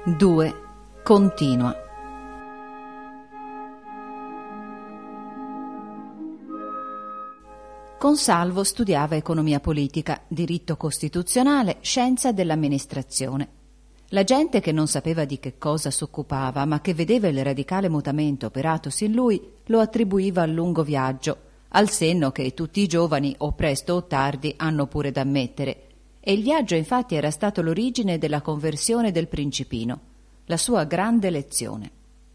2. Continua. Consalvo studiava economia politica, diritto costituzionale, scienza dell'amministrazione. La gente che non sapeva di che cosa s'occupava, ma che vedeva il radicale mutamento operatosi in lui, lo attribuiva al lungo viaggio, al senno che tutti i giovani, o presto o tardi, hanno pure da ammettere. E il viaggio infatti era stato l'origine della conversione del principino, la sua grande lezione.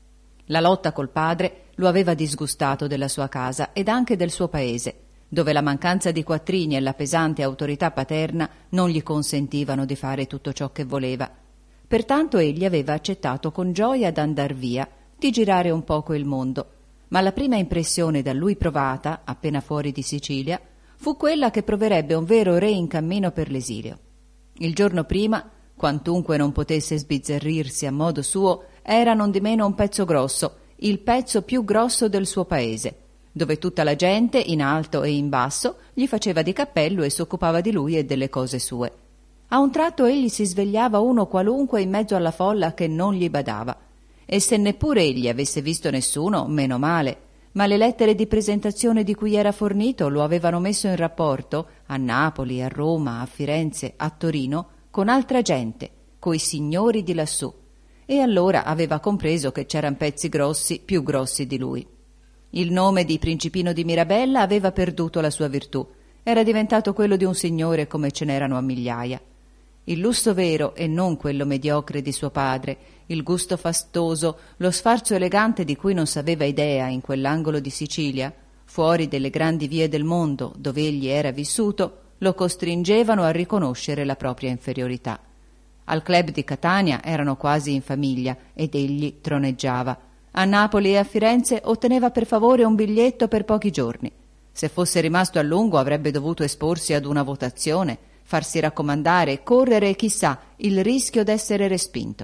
La lotta col padre lo aveva disgustato della sua casa ed anche del suo paese, dove la mancanza di quattrini e la pesante autorità paterna non gli consentivano di fare tutto ciò che voleva. Pertanto egli aveva accettato con gioia d'andar via, di girare un poco il mondo, ma la prima impressione da lui provata, appena fuori di Sicilia, fu quella che proverebbe un vero re in cammino per l'esilio. Il giorno prima, quantunque non potesse sbizzarrirsi a modo suo, era nondimeno un pezzo grosso, il pezzo più grosso del suo paese, dove tutta la gente, in alto e in basso, gli faceva di cappello e s'occupava di lui e delle cose sue. A un tratto egli si svegliava uno qualunque in mezzo alla folla che non gli badava, e se neppure egli avesse visto nessuno, meno male, ma le lettere di presentazione di cui era fornito lo avevano messo in rapporto, a Napoli, a Roma, a Firenze, a Torino, con altra gente, coi signori di lassù, e allora aveva compreso che c'eran pezzi grossi, più grossi di lui. Il nome di Principino di Mirabella aveva perduto la sua virtù, era diventato quello di un signore come ce n'erano a migliaia. Il lusso vero e non quello mediocre di suo padre, il gusto fastoso, lo sfarzo elegante di cui non s'aveva idea in quell'angolo di Sicilia, fuori delle grandi vie del mondo dove egli era vissuto, lo costringevano a riconoscere la propria inferiorità. Al club di Catania erano quasi in famiglia ed egli troneggiava. A Napoli e a Firenze otteneva per favore un biglietto per pochi giorni. Se fosse rimasto a lungo avrebbe dovuto esporsi ad una votazione, farsi raccomandare e correre, chissà, il rischio d'essere respinto.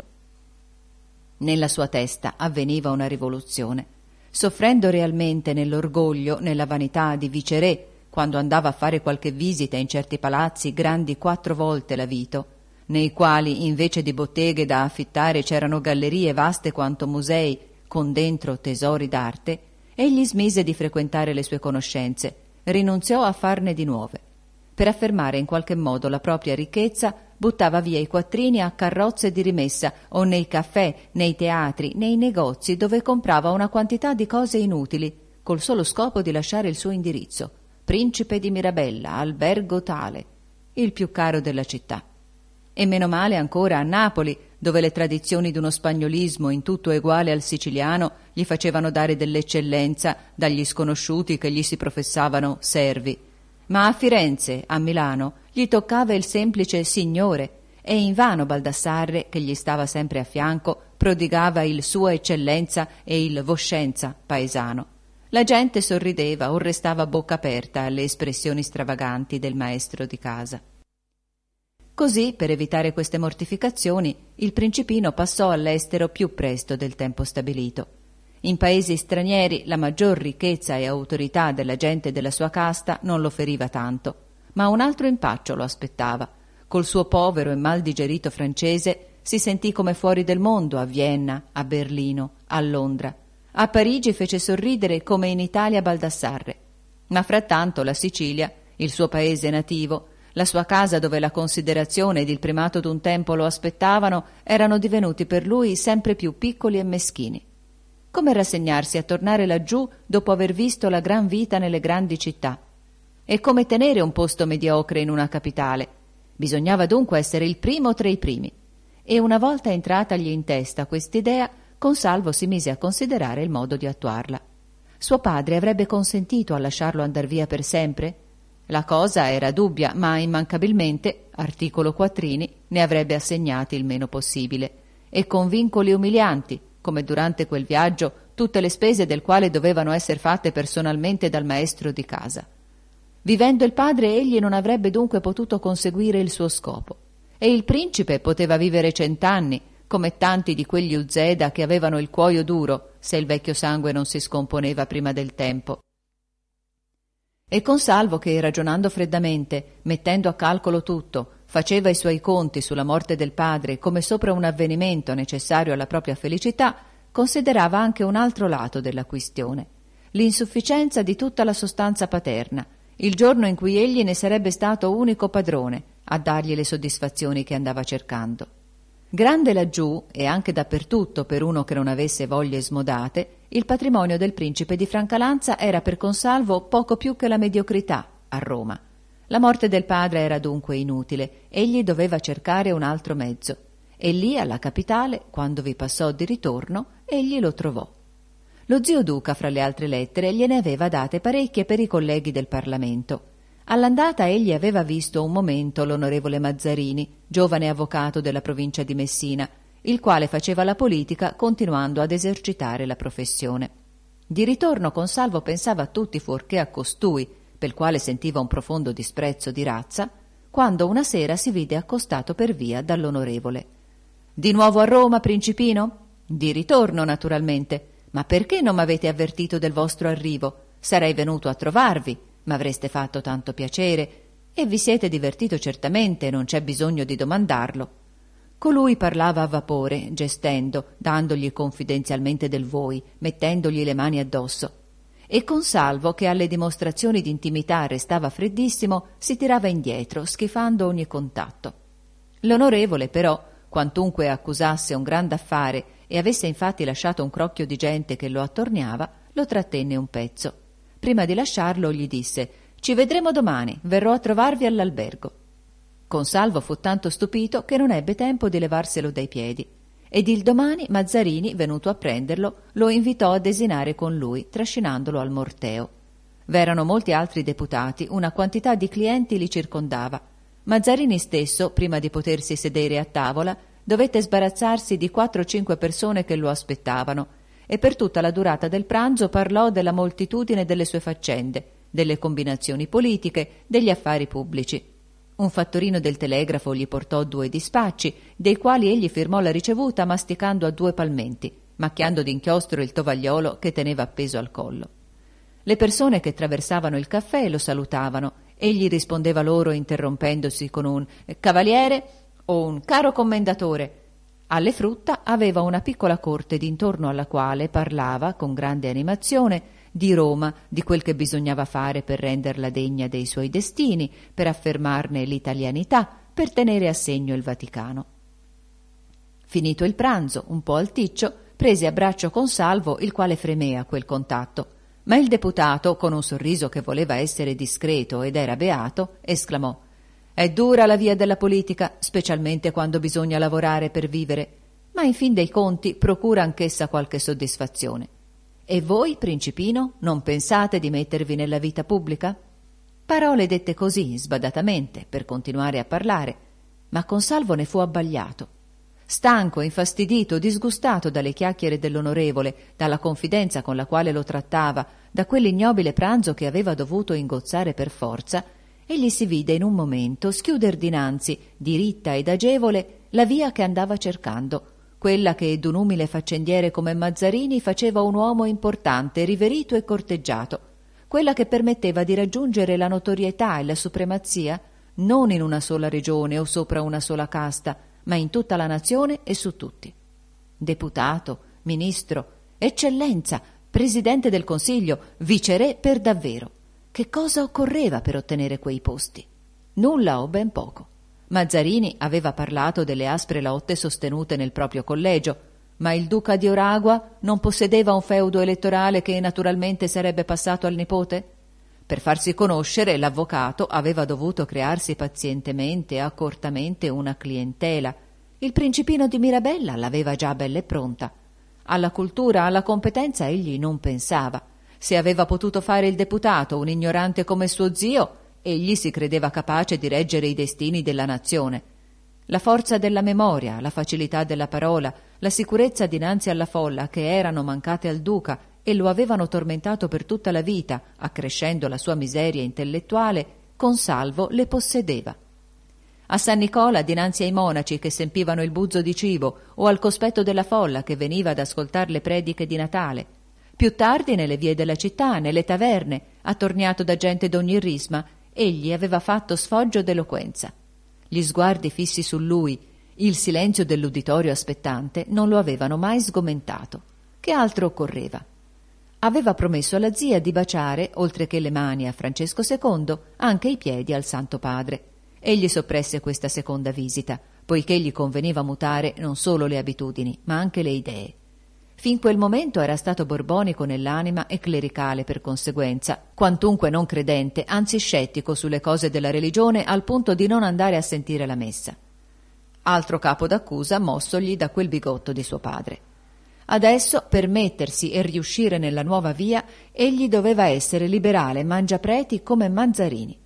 Nella sua testa avveniva una rivoluzione. Soffrendo realmente nell'orgoglio, nella vanità di viceré, quando andava a fare qualche visita in certi palazzi grandi 4 volte la vito, nei quali invece di botteghe da affittare c'erano gallerie vaste quanto musei, con dentro tesori d'arte, egli smise di frequentare le sue conoscenze, rinunziò a farne di nuove. Per affermare in qualche modo la propria ricchezza, buttava via i quattrini a carrozze di rimessa o nei caffè, nei teatri, nei negozi dove comprava una quantità di cose inutili, col solo scopo di lasciare il suo indirizzo: Principe di Mirabella, albergo tale, il più caro della città. E meno male ancora a Napoli, dove le tradizioni d'uno spagnolismo in tutto eguale al siciliano gli facevano dare dell'eccellenza dagli sconosciuti che gli si professavano servi. Ma a Firenze, a Milano, gli toccava il semplice signore, e invano Baldassarre, che gli stava sempre a fianco, prodigava il Sua Eccellenza e il Voscenza paesano. La gente sorrideva o restava a bocca aperta alle espressioni stravaganti del maestro di casa. Così, per evitare queste mortificazioni, il principino passò all'estero più presto del tempo stabilito. In paesi stranieri la maggior ricchezza e autorità della gente della sua casta non lo feriva tanto, ma un altro impaccio lo aspettava. Col suo povero e mal digerito francese si sentì come fuori del mondo a Vienna, a Berlino, a Londra. A Parigi fece sorridere come in Italia Baldassarre. Ma frattanto la Sicilia, il suo paese nativo, la sua casa dove la considerazione ed il primato d'un tempo lo aspettavano, erano divenuti per lui sempre più piccoli e meschini. Come rassegnarsi a tornare laggiù dopo aver visto la gran vita nelle grandi città? E come tenere un posto mediocre in una capitale? Bisognava dunque essere il primo tra i primi. E una volta entratagli in testa quest'idea, Consalvo si mise a considerare il modo di attuarla. Suo padre avrebbe consentito a lasciarlo andar via per sempre? La cosa era dubbia, ma immancabilmente, articolo quattrini, ne avrebbe assegnati il meno possibile, e con vincoli umilianti, come durante quel viaggio tutte le spese del quale dovevano essere fatte personalmente dal maestro di casa. Vivendo il padre, egli non avrebbe dunque potuto conseguire il suo scopo, e il principe poteva vivere 100 anni, come tanti di quegli Uzeda che avevano il cuoio duro, se il vecchio sangue non si scomponeva prima del tempo. E Consalvo che, ragionando freddamente, mettendo a calcolo tutto, faceva i suoi conti sulla morte del padre come sopra un avvenimento necessario alla propria felicità, considerava anche un altro lato della questione: l'insufficienza di tutta la sostanza paterna, il giorno in cui egli ne sarebbe stato unico padrone a dargli le soddisfazioni che andava cercando. Grande laggiù, e anche dappertutto per uno che non avesse voglie smodate, il patrimonio del principe di Francalanza era per Consalvo poco più che la mediocrità a Roma. La morte del padre era dunque inutile, egli doveva cercare un altro mezzo, e lì alla capitale, quando vi passò di ritorno, egli lo trovò. Lo zio Duca, fra le altre lettere, gliene aveva date parecchie per i colleghi del Parlamento. All'andata egli aveva visto un momento l'onorevole Mazzarini, giovane avvocato della provincia di Messina, il quale faceva la politica continuando ad esercitare la professione. Di ritorno Consalvo pensava a tutti fuorché a costui, pel quale sentiva un profondo disprezzo di razza, quando una sera si vide accostato per via dall'onorevole. «Di nuovo a Roma, principino?» «Di ritorno, naturalmente. Ma perché non m'avete avvertito del vostro arrivo? Sarei venuto a trovarvi, m'avreste fatto tanto piacere, e vi siete divertito certamente, non c'è bisogno di domandarlo». Colui parlava a vapore, gestendo, dandogli confidenzialmente del voi, mettendogli le mani addosso. E Consalvo, che alle dimostrazioni di intimità restava freddissimo, si tirava indietro, schifando ogni contatto. L'onorevole, però, quantunque accusasse un grande affare e avesse infatti lasciato un crocchio di gente che lo attorniava, lo trattenne un pezzo. Prima di lasciarlo gli disse: «Ci vedremo domani, verrò a trovarvi all'albergo». Consalvo fu tanto stupito che non ebbe tempo di levarselo dai piedi, ed il domani Mazzarini, venuto a prenderlo, lo invitò a desinare con lui, trascinandolo al Morteo. V'erano molti altri deputati, una quantità di clienti li circondava. Mazzarini stesso, prima di potersi sedere a tavola, dovette sbarazzarsi di 4 o 5 persone che lo aspettavano, e per tutta la durata del pranzo parlò della moltitudine delle sue faccende, delle combinazioni politiche, degli affari pubblici. Un fattorino del telegrafo gli portò 2 dispacci, dei quali egli firmò la ricevuta masticando a 2 palmenti, macchiando d'inchiostro il tovagliolo che teneva appeso al collo. Le persone che traversavano il caffè lo salutavano, egli rispondeva loro interrompendosi con un «Cavaliere» o un «Caro commendatore». Alle frutta aveva una piccola corte d'intorno alla quale parlava con grande animazione di Roma, di quel che bisognava fare per renderla degna dei suoi destini, per affermarne l'italianità, per tenere a segno il Vaticano. Finito il pranzo, un po' alticcio, prese a braccio Consalvo, il quale fremé a quel contatto, ma il deputato, con un sorriso che voleva essere discreto ed era beato, esclamò: «È dura la via della politica, specialmente quando bisogna lavorare per vivere, ma in fin dei conti procura anch'essa qualche soddisfazione. E voi, principino, non pensate di mettervi nella vita pubblica?» Parole dette così, sbadatamente, per continuare a parlare, ma Consalvo ne fu abbagliato. Stanco, infastidito, disgustato dalle chiacchiere dell'onorevole, dalla confidenza con la quale lo trattava, da quell'ignobile pranzo che aveva dovuto ingozzare per forza, egli si vide in un momento schiuder dinanzi, diritta ed agevole, la via che andava cercando, quella che d'un umile faccendiere come Mazzarini faceva un uomo importante, riverito e corteggiato, quella che permetteva di raggiungere la notorietà e la supremazia non in una sola regione o sopra una sola casta, ma in tutta la nazione e su tutti. Deputato, ministro, eccellenza, presidente del Consiglio, viceré per davvero. Che cosa occorreva per ottenere quei posti? Nulla o ben poco. Mazzarini aveva parlato delle aspre lotte sostenute nel proprio collegio, ma il duca di Oragua non possedeva un feudo elettorale che naturalmente sarebbe passato al nipote? Per farsi conoscere, l'avvocato aveva dovuto crearsi pazientemente e accortamente una clientela. Il principino di Mirabella l'aveva già bella e pronta. Alla cultura, alla competenza egli non pensava. Se aveva potuto fare il deputato, un ignorante come suo zio, egli si credeva capace di reggere i destini della nazione. La forza della memoria, la facilità della parola, la sicurezza dinanzi alla folla che erano mancate al duca e lo avevano tormentato per tutta la vita, accrescendo la sua miseria intellettuale, Consalvo le possedeva. A San Nicola, dinanzi ai monaci che s'empivano il buzzo di cibo, o al cospetto della folla che veniva ad ascoltar le prediche di Natale. Più tardi, nelle vie della città, nelle taverne, attorniato da gente d'ogni risma, egli aveva fatto sfoggio d'eloquenza. Gli sguardi fissi su lui, il silenzio dell'uditorio aspettante non lo avevano mai sgomentato. Che altro occorreva? Aveva promesso alla zia di baciare, oltre che le mani a Francesco II, anche i piedi al Santo Padre. Egli soppresse questa seconda visita, poiché gli conveniva mutare non solo le abitudini, ma anche le idee. Fin quel momento era stato borbonico nell'anima e clericale per conseguenza, quantunque non credente, anzi scettico sulle cose della religione, al punto di non andare a sentire la messa. Altro capo d'accusa mossogli da quel bigotto di suo padre. Adesso, per mettersi e riuscire nella nuova via, egli doveva essere liberale mangiapreti come Manzarini.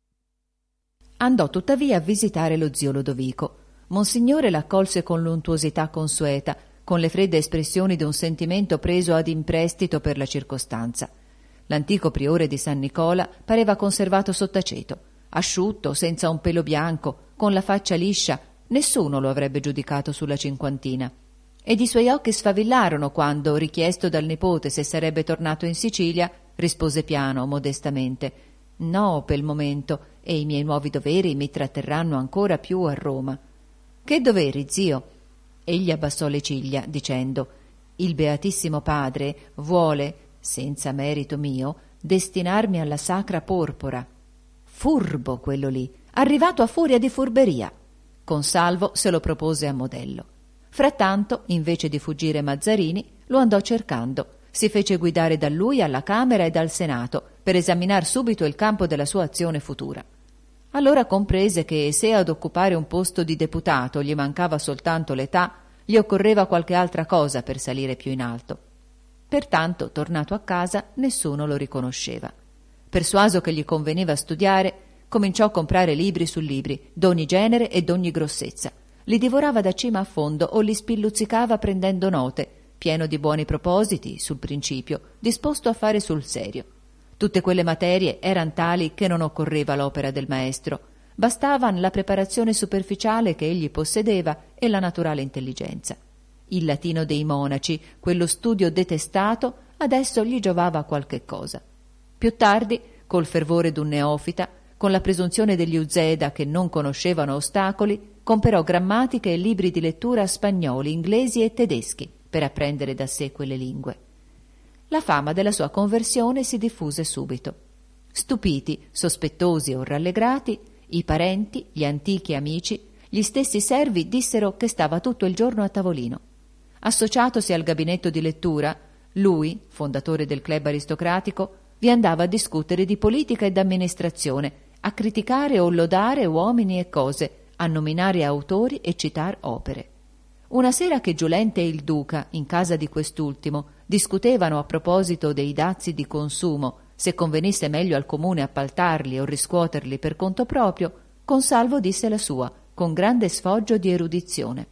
Andò tuttavia a visitare lo zio Lodovico. Monsignore l'accolse con l'untuosità consueta, con le fredde espressioni di un sentimento preso ad imprestito per la circostanza. L'antico priore di San Nicola pareva conservato sottaceto, asciutto, senza un pelo bianco, con la faccia liscia. Nessuno lo avrebbe giudicato sulla cinquantina. Ed i suoi occhi sfavillarono quando, richiesto dal nipote se sarebbe tornato in Sicilia, rispose piano, modestamente: «No, per il momento, e i miei nuovi doveri mi tratterranno ancora più a Roma». «Che doveri, zio?» Egli abbassò le ciglia, dicendo: «Il Beatissimo Padre vuole, senza merito mio, destinarmi alla Sacra Porpora». Furbo quello lì, arrivato a furia di furberia. Consalvo se lo propose a modello. Frattanto, invece di fuggire Mazzarini, lo andò cercando. Si fece guidare da lui alla Camera e dal Senato per esaminar subito il campo della sua azione futura. Allora comprese che se ad occupare un posto di deputato gli mancava soltanto l'età, gli occorreva qualche altra cosa per salire più in alto. Pertanto, tornato a casa, nessuno lo riconosceva. Persuaso che gli conveniva studiare, cominciò a comprare libri su libri, d'ogni genere e d'ogni grossezza. Li divorava da cima a fondo o li spilluzzicava prendendo note, pieno di buoni propositi, sul principio, disposto a fare sul serio. Tutte quelle materie eran tali che non occorreva l'opera del maestro. Bastavan la preparazione superficiale che egli possedeva e la naturale intelligenza. Il latino dei monaci, quello studio detestato, adesso gli giovava qualche cosa. Più tardi, col fervore d'un neofita, con la presunzione degli Uzeda che non conoscevano ostacoli, comperò grammatiche e libri di lettura spagnoli, inglesi e tedeschi per apprendere da sé quelle lingue. La fama della sua conversione si diffuse subito. Stupiti, sospettosi o rallegrati, i parenti, gli antichi amici, gli stessi servi dissero che stava tutto il giorno a tavolino. Associatosi al gabinetto di lettura, lui, fondatore del club aristocratico, vi andava a discutere di politica ed amministrazione, a criticare o lodare uomini e cose, a nominare autori e citar opere. Una sera che Giulente e il duca, in casa di quest'ultimo, discutevano a proposito dei dazi di consumo, se convenisse meglio al comune appaltarli o riscuoterli per conto proprio, Consalvo disse la sua, con grande sfoggio di erudizione.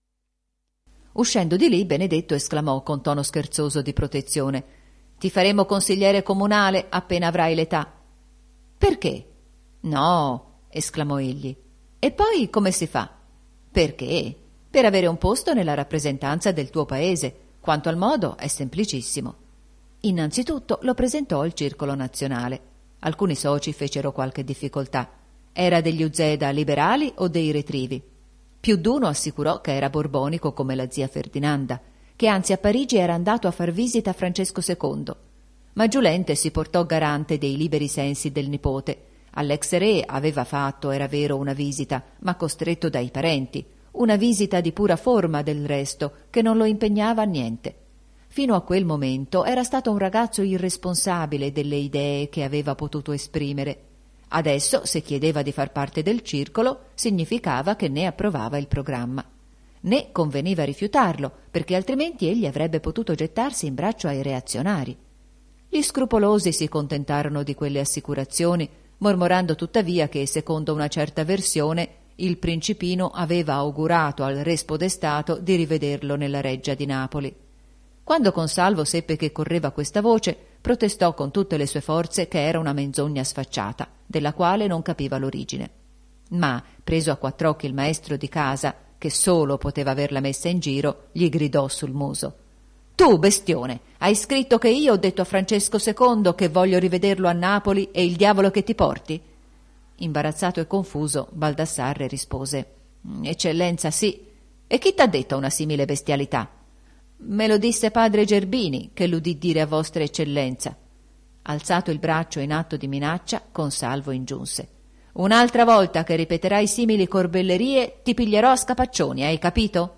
Uscendo di lì, Benedetto esclamò con tono scherzoso di protezione: «Ti faremo consigliere comunale appena avrai l'età». «Perché?» «No», esclamò egli. «E poi come si fa?» «Perché? Per avere un posto nella rappresentanza del tuo paese. Quanto al modo è semplicissimo». Innanzitutto lo presentò al Circolo Nazionale. Alcuni soci fecero qualche difficoltà. Era degli Uzeda liberali o dei retrivi? Più d'uno assicurò che era borbonico come la zia Ferdinanda, che anzi a Parigi era andato a far visita a Francesco II. Ma Giulente si portò garante dei liberi sensi del nipote. All'ex re aveva fatto, era vero, una visita, ma costretto dai parenti, una visita di pura forma del resto, che non lo impegnava a niente. Fino a quel momento era stato un ragazzo irresponsabile delle idee che aveva potuto esprimere. Adesso, se chiedeva di far parte del circolo, significava che ne approvava il programma. Né conveniva rifiutarlo, perché altrimenti egli avrebbe potuto gettarsi in braccio ai reazionari. Gli scrupolosi si contentarono di quelle assicurazioni, mormorando tuttavia che, secondo una certa versione, il principino aveva augurato al re spodestato di rivederlo nella reggia di Napoli. Quando Consalvo seppe che correva questa voce, protestò con tutte le sue forze che era una menzogna sfacciata, della quale non capiva l'origine. Ma, preso a quattr'occhi il maestro di casa, che solo poteva averla messa in giro, gli gridò sul muso: «Tu, bestione, hai scritto che io ho detto a Francesco II che voglio rivederlo a Napoli e il diavolo che ti porti?» Imbarazzato e confuso, Baldassarre rispose: «Eccellenza, sì. E chi t'ha detto una simile bestialità?» «Me lo disse padre Gerbini, che l'udì dire a vostra eccellenza». Alzato il braccio in atto di minaccia, Consalvo ingiunse: «Un'altra volta che ripeterai simili corbellerie ti piglierò a scapaccioni, hai capito?»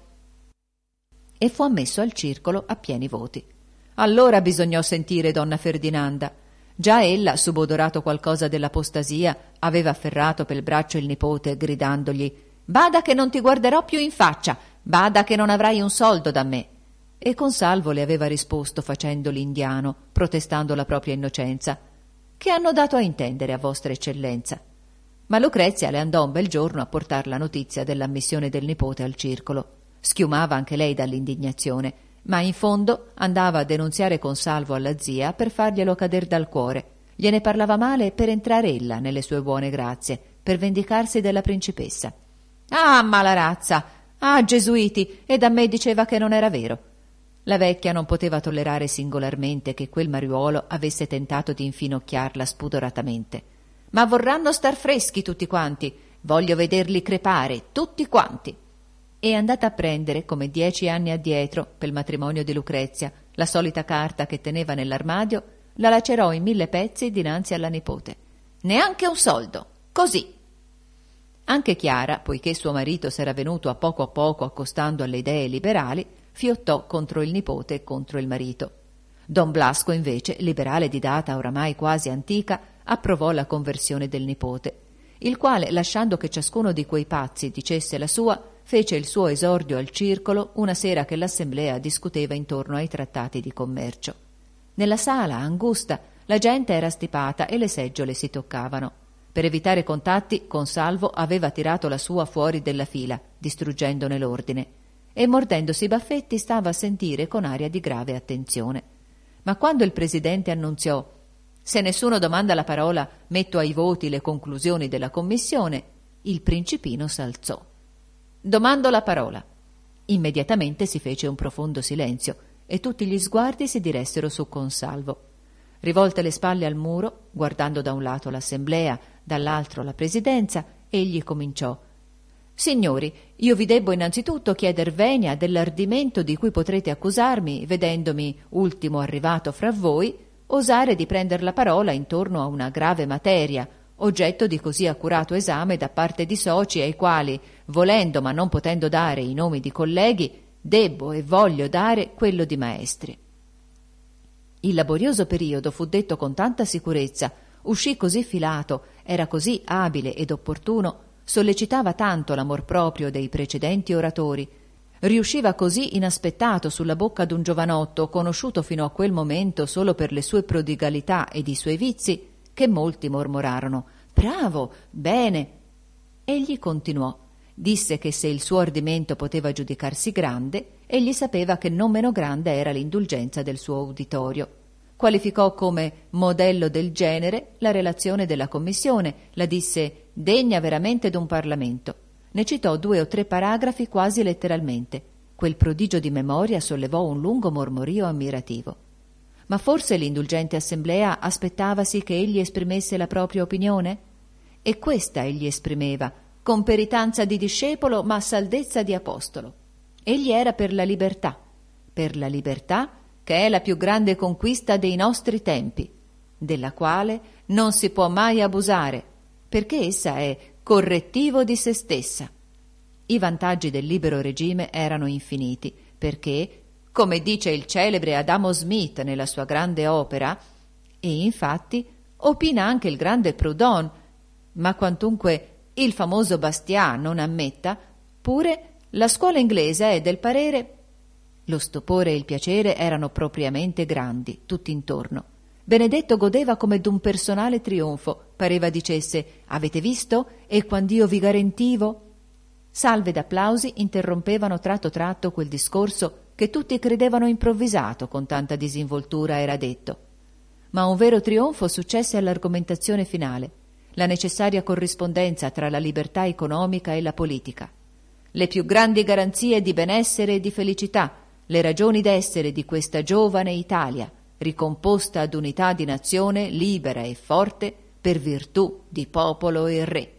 E fu ammesso al circolo a pieni voti. Allora bisognò sentire donna Ferdinanda. Già ella, subodorato qualcosa dell'apostasia, aveva afferrato pel braccio il nipote, gridandogli: «Bada che non ti guarderò più in faccia, bada che non avrai un soldo da me». E Consalvo le aveva risposto facendo l'indiano, protestando la propria innocenza: «Che hanno dato a intendere a vostra eccellenza?» Ma Lucrezia le andò un bel giorno a portar la notizia dell'ammissione del nipote al circolo. Schiumava anche lei dall'indignazione, ma in fondo andava a denunziare Consalvo alla zia per farglielo cader dal cuore. Gliene parlava male per entrare ella nelle sue buone grazie, per vendicarsi della principessa. «Ah, mala razza! Ah, gesuiti! E da me diceva che non era vero!» La vecchia non poteva tollerare singolarmente che quel mariuolo avesse tentato di infinocchiarla spudoratamente. «Ma vorranno star freschi tutti quanti! Voglio vederli crepare, tutti quanti!» E andata a prendere, come 10 anni addietro, pel matrimonio di Lucrezia, la solita carta che teneva nell'armadio, la lacerò in 1000 pezzi dinanzi alla nipote. «Neanche un soldo! Così!» Anche Chiara, poiché suo marito s'era venuto a poco accostando alle idee liberali, fiottò contro il nipote e contro il marito. Don Blasco, invece, liberale di data oramai quasi antica, approvò la conversione del nipote, il quale, lasciando che ciascuno di quei pazzi dicesse la sua, fece il suo esordio al circolo una sera che l'assemblea discuteva intorno ai trattati di commercio. Nella sala, angusta, la gente era stipata e le seggiole si toccavano. Per evitare contatti, Consalvo aveva tirato la sua fuori della fila, distruggendone l'ordine, e mordendosi i baffetti stava a sentire con aria di grave attenzione. Ma quando il presidente annunziò: «Se nessuno domanda la parola, metto ai voti le conclusioni della commissione», il principino s'alzò. «Domando la parola». Immediatamente si fece un profondo silenzio e tutti gli sguardi si diressero su Consalvo. Rivolte le spalle al muro, guardando da un lato l'assemblea, dall'altro la presidenza, egli cominciò: «Signori, io vi debbo innanzitutto chieder venia dell'ardimento di cui potrete accusarmi, vedendomi ultimo arrivato fra voi, osare di prender la parola intorno a una grave materia, oggetto di così accurato esame da parte di soci ai quali, volendo ma non potendo dare i nomi di colleghi, debbo e voglio dare quello di maestri». Il laborioso periodo fu detto con tanta sicurezza, uscì così filato, era così abile ed opportuno, sollecitava tanto l'amor proprio dei precedenti oratori, riusciva così inaspettato sulla bocca d'un giovanotto conosciuto fino a quel momento solo per le sue prodigalità ed i suoi vizi, che molti mormorarono: «Bravo, bene!» Egli continuò, disse che se il suo ardimento poteva giudicarsi grande, egli sapeva che non meno grande era l'indulgenza del suo uditorio. Qualificò come modello del genere la relazione della commissione, la disse degna veramente d'un Parlamento. Ne citò 2 o 3 paragrafi quasi letteralmente. Quel prodigio di memoria sollevò un lungo mormorio ammirativo. Ma forse l'indulgente assemblea aspettavasi che egli esprimesse la propria opinione? E questa egli esprimeva, con peritanza di discepolo ma saldezza di apostolo. Egli era per la libertà che è la più grande conquista dei nostri tempi, della quale non si può mai abusare, perché essa è correttivo di se stessa. I vantaggi del libero regime erano infiniti, perché, come dice il celebre Adamo Smith nella sua grande opera, e infatti opina anche il grande Proudhon, ma quantunque il famoso Bastiat non ammetta, pure la scuola inglese è del parere. Lo stupore e il piacere erano propriamente grandi, tutti intorno. Benedetto godeva come d'un personale trionfo, pareva dicesse: «Avete visto? E quand'io vi garentivo?» Salve d'applausi interrompevano tratto tratto quel discorso che tutti credevano improvvisato, con tanta disinvoltura era detto. Ma un vero trionfo successe all'argomentazione finale, la necessaria corrispondenza tra la libertà economica e la politica. Le più grandi garanzie di benessere e di felicità, le ragioni d'essere di questa giovane Italia, ricomposta ad unità di nazione libera e forte, per virtù di popolo e re.